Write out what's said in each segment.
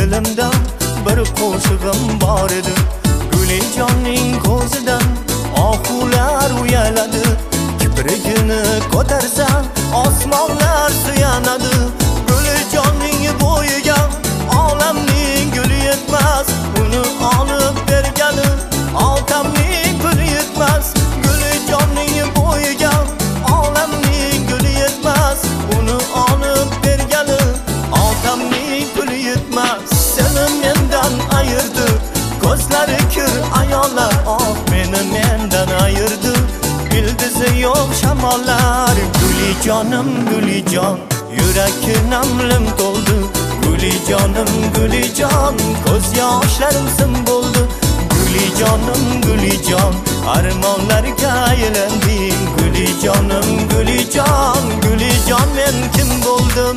dilimda bir qo'shig'im bor edi. Gulijonning ko'zidan ohular uyaladi. Kiprigini ko'tarsa osmonlar suyanadi. Gulijonning bo'yiga olamning guli yetmas, uni olib bergani otamning puli yetmas. Gulijonning bo'yiga olamning guli yetmas, uni olib bergani otamning puli yetmas. Seni mendan ayirdi ko'zlari kir ayollar, meni mendan ayirdi ildizi yo'q shamollar. Gulijonim gulijon, yuragi namlim to'ldi. Gulijonim gulijon, ko'z yoshlarim sim bo'ldi. Gulijonim gulijon, armonlarga aylandim. Gulijonim gulijon, gulijon men kim bo'ldim?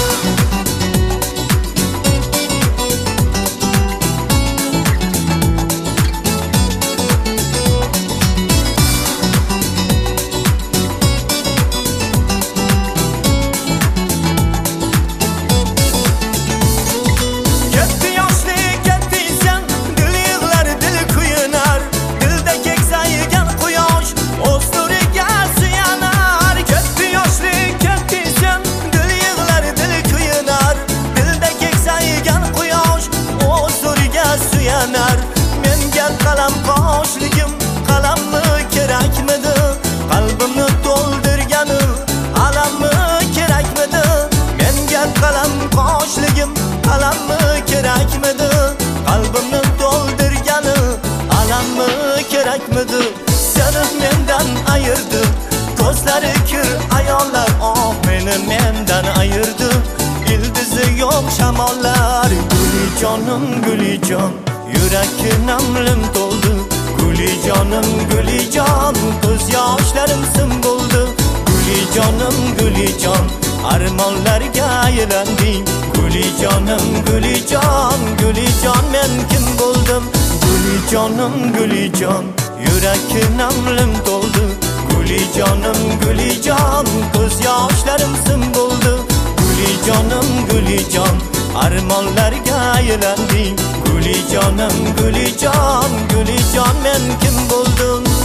Menga qalam qoshligim qalammi kerakmidi? Qalbimni to'ldirgani alammi kerakmidi? Menga qalam qoshligim qalammi kerakmidi? Qalbimni to'ldirgani alammi kerakmidi? Seni mendan ayirdi ko'zlari kir ayollar, meni mendan ayirdi ildizi yo'q shamollar. Gulijonim gulijon, yuragi namlim to'ldi. Gulijonim gulijon, ko'z yoshlarim sim bo'ldi. Gulijonim gulijon, armonlarga aylandim. Gulijonim gulijon, gulijon men kim bo'ldim? Gulijonim gulijon, yuragi namlim to'ldi. Gulijonim gulijon, ko'z yoshlarim sim bo'ldi. Gulijonim gulijon, armonlarga aylandim. Gulijonim gulijon, gulijon men kim bo'ldim?